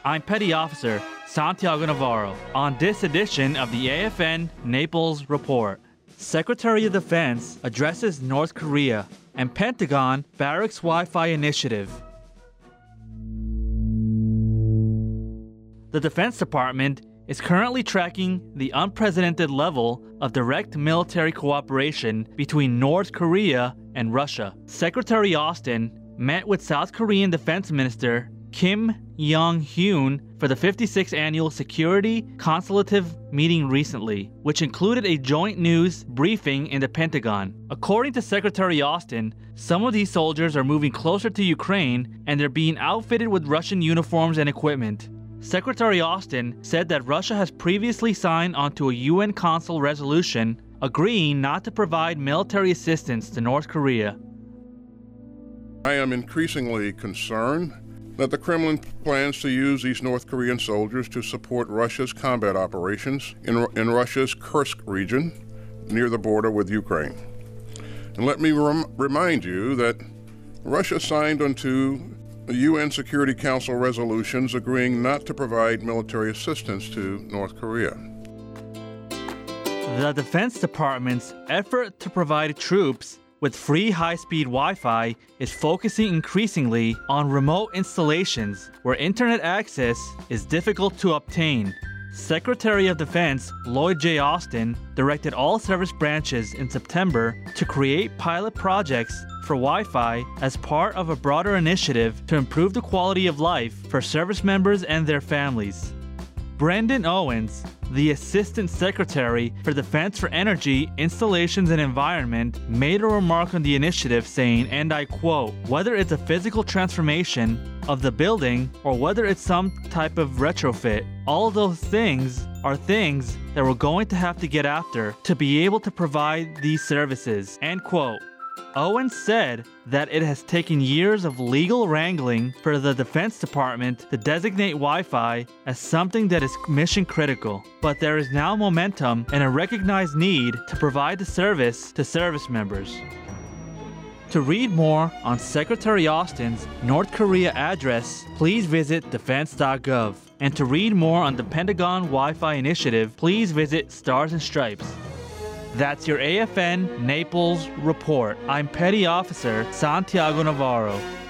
I'm Petty Officer Santiago Navarro. On this edition of the AFN Naples Report, Secretary of Defense addresses North Korea and Pentagon barracks Wi-Fi initiative. The Defense Department is currently tracking the unprecedented level of direct military cooperation between North Korea and Russia. Secretary Austin met with South Korean Defense Minister Kim Yong-hyun for the 56th Annual Security Consultative meeting recently, which included a joint news briefing in the Pentagon. According to Secretary Austin, some of these soldiers are moving closer to Ukraine and they're being outfitted with Russian uniforms and equipment. Secretary Austin said that Russia has previously signed onto a UN Council resolution agreeing not to provide military assistance to North Korea. I am increasingly concerned that the Kremlin plans to use these North Korean soldiers to support Russia's combat operations in Russia's Kursk region near the border with Ukraine. And let me remind you that Russia signed onto the UN Security Council resolutions agreeing not to provide military assistance to North Korea. The Defense Department's effort to provide troops with free high-speed Wi-Fi is focusing increasingly on remote installations where internet access is difficult to obtain. Secretary of Defense Lloyd J. Austin directed all service branches in September to create pilot projects for Wi-Fi as part of a broader initiative to improve the quality of life for service members and their families. Brendan Owens, the Assistant Secretary for Defense for Energy, Installations and Environment, made a remark on the initiative saying, and I quote, "Whether it's a physical transformation of the building or whether it's some type of retrofit, all those things are things that we're going to have to get after to be able to provide these services," end quote. Owens said that it has taken years of legal wrangling for the Defense Department to designate Wi-Fi as something that is mission critical, but there is now momentum and a recognized need to provide the service to service members. To read more on Secretary Austin's North Korea address, please visit defense.gov. And to read more on the Pentagon Wi-Fi initiative, please visit Stars and Stripes. That's your AFN Naples Report. I'm Petty Officer Santiago Navarro.